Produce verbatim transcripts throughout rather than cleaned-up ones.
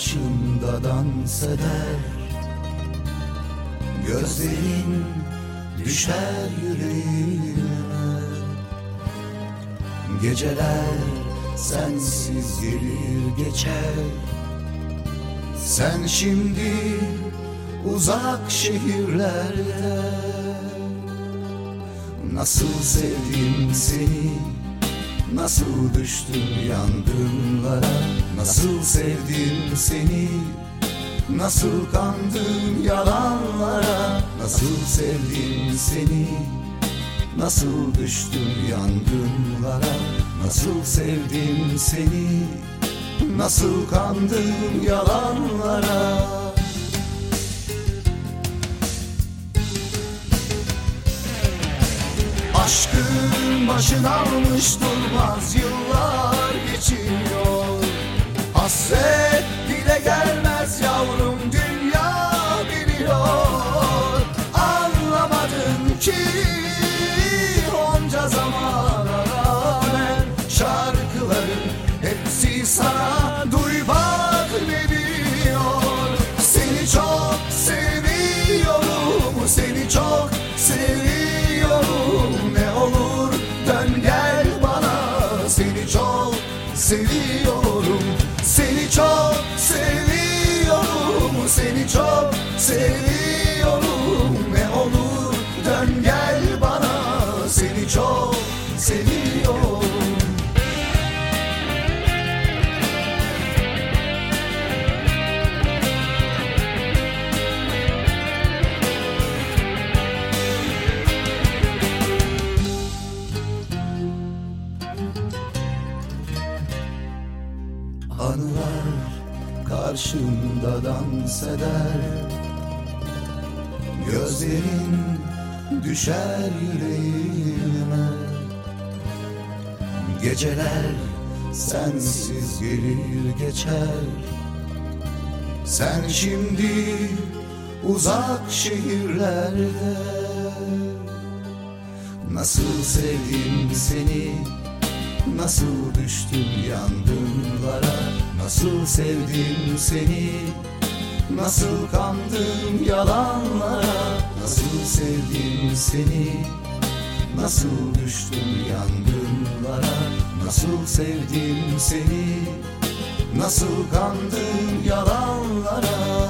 karşımda dans eder. Gözlerin düşer yüreğime. Geceler sensiz gelir geçer. Sen şimdi uzak şehirlerde. Nasıl sevdim seni, nasıl düştüm yangınlara. Nasıl sevdim seni, nasıl kandım yalanlara. Nasıl sevdim seni, nasıl düştüm yangınlara. Nasıl sevdim seni, nasıl kandım yalanlara. Aşkın başını almış durmaz, yıllar geçiyor. Hasret dile gelmez yavrum, dünya biliyor. Anlamadın ki onca zamana rağmen şarkıların hepsi sana duy bak ne diyor. Seni çok seviyorum, seni çok seviyorum. Ne olur dön gel bana, seni çok seviyorum. Seni çok seviyorum, seni çok seviyorum. Ne olur dön gel bana, seni çok seviyorum. Anılar karşımda dans eder. Gözlerin düşer yüreğime. Geceler sensiz gelir geçer. Sen şimdi uzak şehirlerde. Nasıl sevdim seni, nasıl düştüm yangınlara. Nasıl sevdim seni, nasıl kandım yalanlara. Nasıl sevdim seni, nasıl düştüm yangınlara. Nasıl sevdim seni, nasıl kandım yalanlara.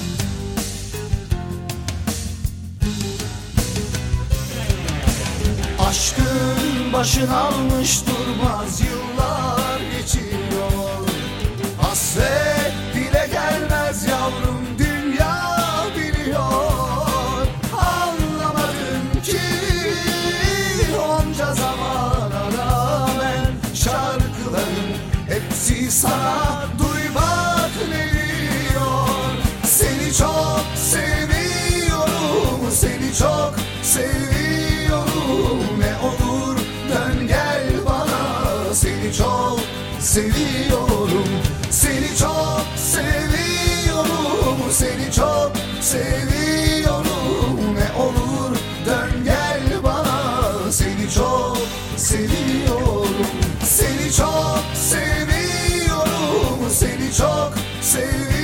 Aşkın başını almış durmaz, yıllar geçiyor. Hasret dile gelmez yavrum, dünya biliyor. Anlamadın ki onca zamana rağmen şarkıların hepsi sana duy bak ne diyor. Seni çok seviyorum, seni çok seviyorum. Ne olur dön gel bana, seni çok seviyorum. Seni çok seviyorum, seni çok seviyorum. Ne olur dön gel bana, seni çok seviyorum. Seni çok seviyorum, seni çok seviyorum.